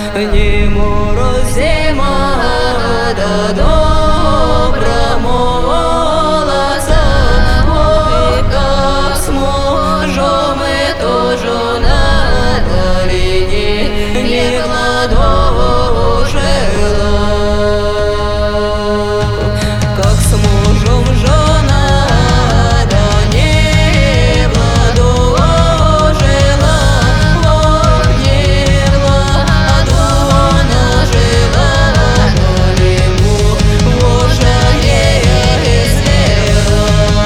не мороз, зима, да добра молодца. Ой, как сможем мы тоже на долине не гладожила. Как сможем жена, да не гладожила. Ох, не гладона жила, долину уже не сделала.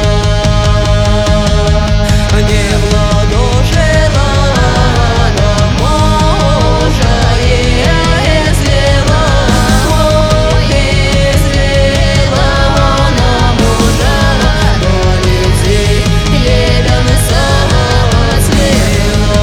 Не гладожила, да мужа и излила. Ох, излила она мужа, до людей елена слила.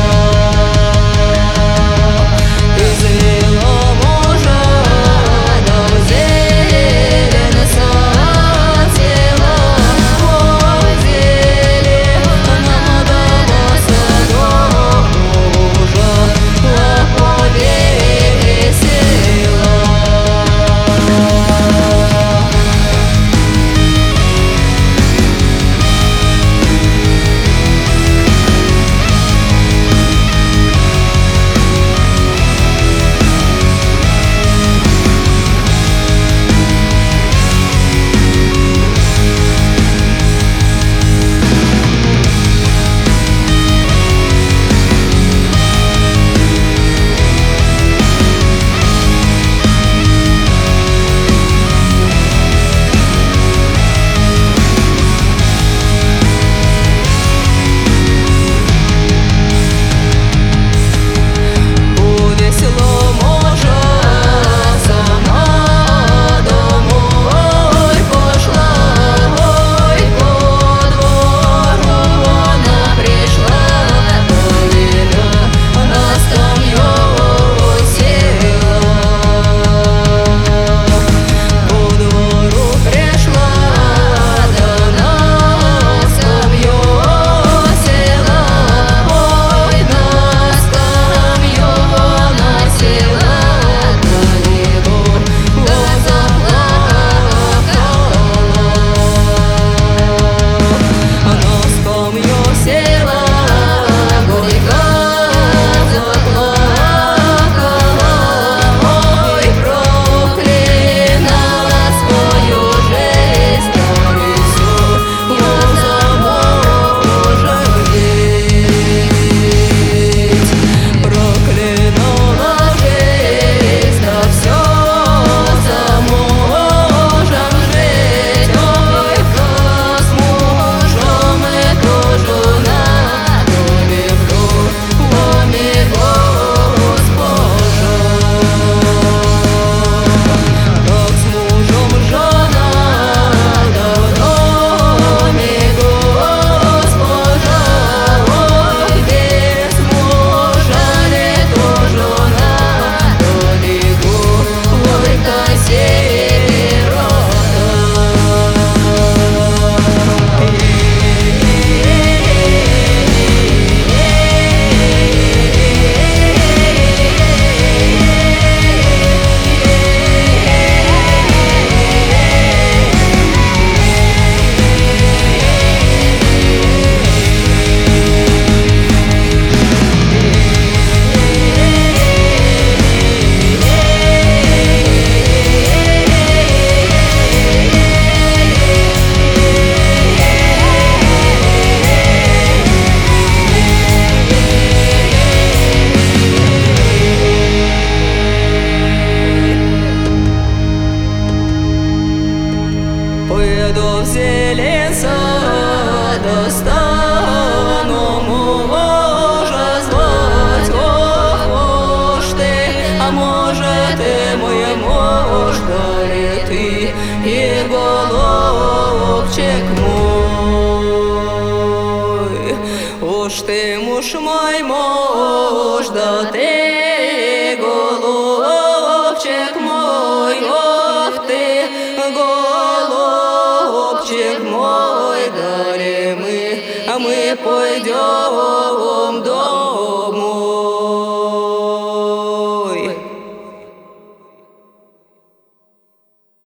Излила мужа, да зелена села. Ой, зелена надо садок мужа, повесила. Увесело мужа сама домой пошла. Ой, ко двору она пришла, долина на скамью села. Ко двору пришла, да на скамью села. Ой, на скамью она села, далеко заплакала. На скамью села, горько заплакала. Ой, проклинала свою жизнь, старицу замужем жить. Проклинала жизнь, да все замужем жить. Ой, как с мужем и тоже на доме в доме госпожа. Как с мужем жена, да в доме госпожа. Ой, без мужа ли тоже на долику, горько сирота. Поеду в зелень сад, достану мужа звать. Ох, уж ты, а может и мой муж, да ли ты и голубчик мой. Уж ты, муж мой, муж, да ты голубчик мой. Ох ты, голубчик мой, дали мы пойдем